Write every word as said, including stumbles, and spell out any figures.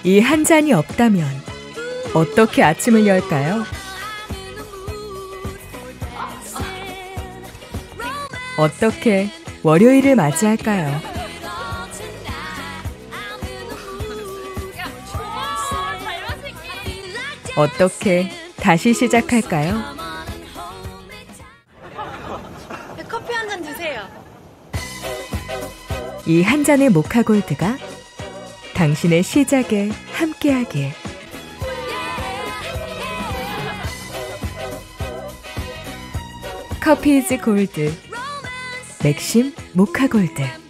이 한 잔이 없다면 어떻게 아침을 열까요? 어떻게 월요일을 맞이할까요? 어떻게 다시 시작할까요? 커피 한 잔 주세요. 이 한 잔의 모카골드가 당신의 시작에 함께하길. 커피 이즈 골드 맥심 모카골드.